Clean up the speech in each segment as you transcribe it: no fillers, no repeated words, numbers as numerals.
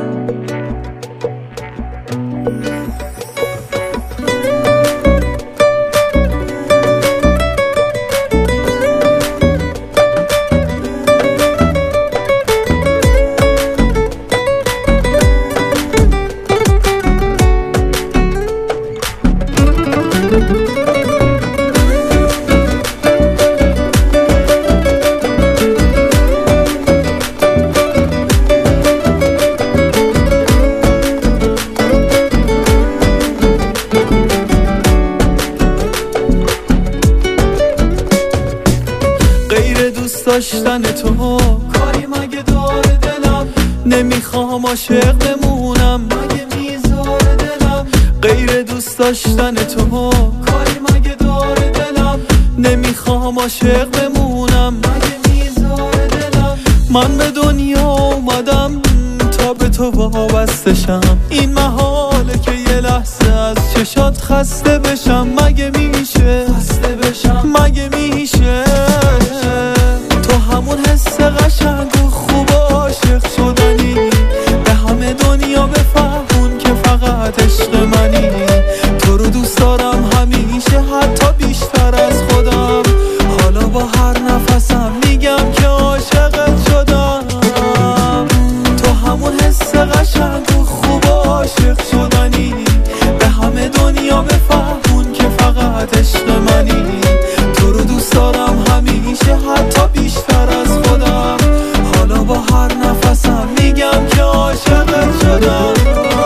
غیر دوست داشتن تو کاری مگه داره دلم، نمیخوام عاشق بمونم مگه میذاره دلم. غیر دوست داشتن تو کاری مگه داره دلم، نمیخوام عاشق بمونم مگه میذاره دلم. من به دنیا اومدم تا به تو وابسته شم، این محاله که یه لحظه از چشات خسته بشم. مگه میشه خسته بشم؟ مگه میشه تو همون حس قشنگ و خوب و عاشق شدنی، به همه دنیا بفهمون که فقط عشق منی. تو رو دوست دارم همیشه، حتی بیشتر از خودم. حالا با هر نفسم میگم که عاشقت شدم. تو همون حس قشنگ و خوب و عاشق شدنی، به همه دنیا بفهمون که فقط عشق منی. تو رو دوست دارم همیشه، حتی بیشتر از خودم. حالا با هر نفسم میگم که عاشقت شدم.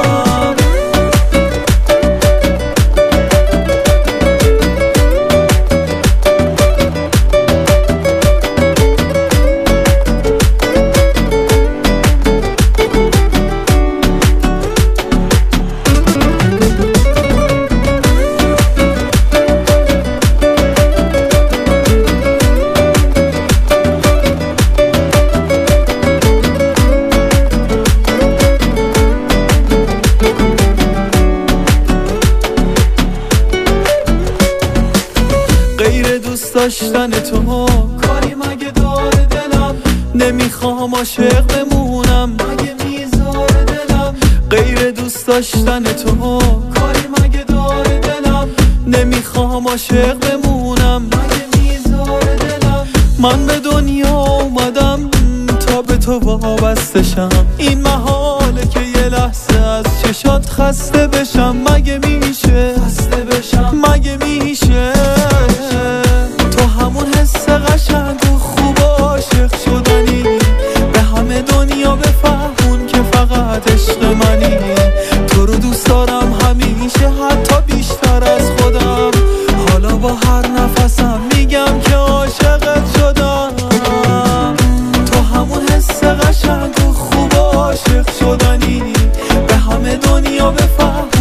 غیر دوست داشتن تو کاری مگه داره دلم، نمیخوام عاشق بمونم مگه میذاره دلم. غیر دوست داشتن تو کاری مگه داره دلم، نمیخوام عاشق بمونم مگه میذاره دلم. من به دنیا اومدم تا به تو وابسته شم، این محاله که یه لحظه از چشات خسته بشم. مگه میشه خسته بشم؟ مگه میشه تو همون حس قشنگ و خوب و عاشق شدنی، به همه دنیا بفهمون که فقط عشق منی. تو رو دوست دارم همیشه، حتی بیشتر از خودم. حالا با هر نفسم میگم که عاشقت شدم. تو همون حس قشنگ و خوب و عاشق شدنی، به همه دنیا بفهم